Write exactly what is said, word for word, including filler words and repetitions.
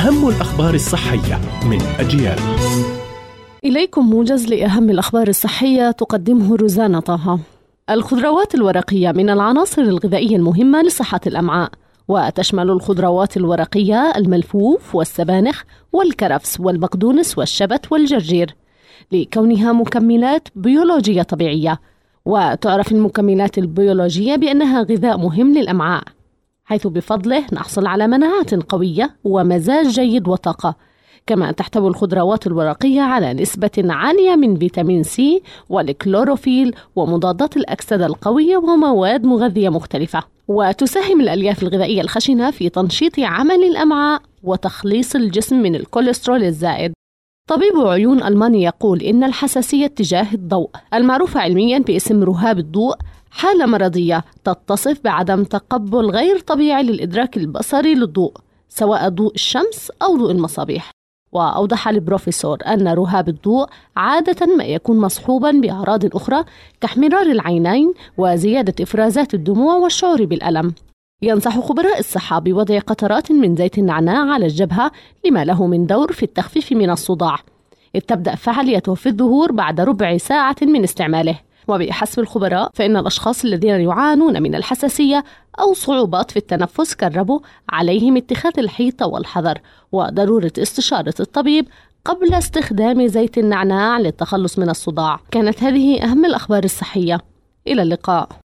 أهم الأخبار الصحية من أجيال. إليكم موجز لأهم الأخبار الصحية تقدمه روزانا طه. الخضروات الورقية من العناصر الغذائية المهمة لصحة الأمعاء، وتشمل الخضروات الورقية الملفوف والسبانخ والكرفس والبقدونس والشبت والجرجير، لكونها مكملات بيولوجية طبيعية. وتعرف المكملات البيولوجية بأنها غذاء مهم للأمعاء، حيث بفضله نحصل على مناعة قوية ومزاج جيد وطاقة. كما تحتوي الخضروات الورقية على نسبة عالية من فيتامين سي والكلوروفيل ومضادات الأكسدة القوية ومواد مغذية مختلفة. وتساهم الألياف الغذائية الخشنة في تنشيط عمل الأمعاء وتخليص الجسم من الكوليسترول الزائد. طبيب عيون ألماني يقول إن الحساسية تجاه الضوء، المعروفة علميا باسم رهاب الضوء، حالة مرضية تتصف بعدم تقبل غير طبيعي للإدراك البصري للضوء، سواء ضوء الشمس أو ضوء المصابيح. وأوضح البروفيسور أن رهاب الضوء عادة ما يكون مصحوبا بأعراض أخرى كاحمرار العينين وزيادة إفرازات الدموع والشعور بالألم. ينصح خبراء الصحة بوضع قطرات من زيت النعناع على الجبهة لما له من دور في التخفيف من الصداع، إذ تبدأ فعاليته في الظهور بعد ربع ساعة من استعماله. وبحسب الخبراء فإن الأشخاص الذين يعانون من الحساسية أو صعوبات في التنفس كالربو عليهم اتخاذ الحيطة والحذر، وضرورة استشارة الطبيب قبل استخدام زيت النعناع للتخلص من الصداع. كانت هذه أهم الأخبار الصحية، إلى اللقاء.